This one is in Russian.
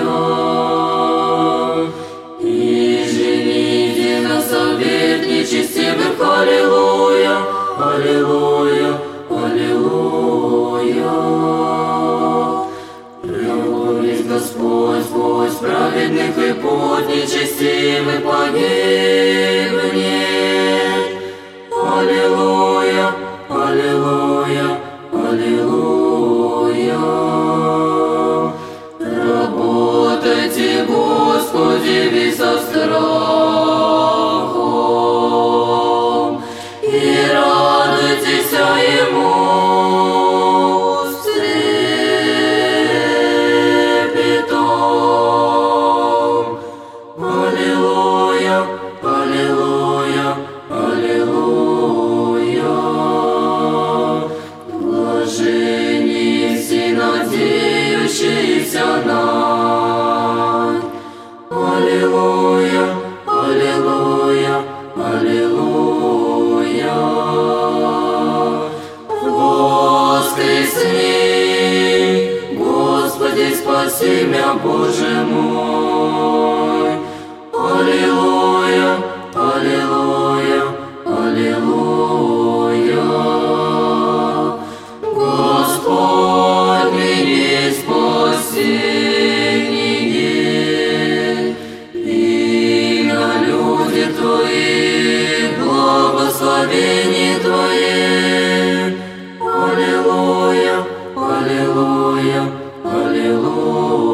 И жените нас совет нечестивых, аллилуйя, аллилуйя, аллилуйя. Преломись, Господь, пусть праведных и путь нечестивых погибнет. Аллилуйя, аллилуйя, аллилуйя. Работайте, Господи, весь со страхом, и радуйтесь Ему с трепетом. Аллилуйя, аллилуйя, аллилуйя. Блаженни все надеющиеся на. Аллилуйя, аллилуйя, аллилуйя. Воскресни, Господи, спаси меня, Боже мой. Аллилуйя, аллилуйя, аллилуйя. Господь, мини спасение, и на люди Твои, благословение Твое. Аллилуйя, аллилуйя, аллилуйя.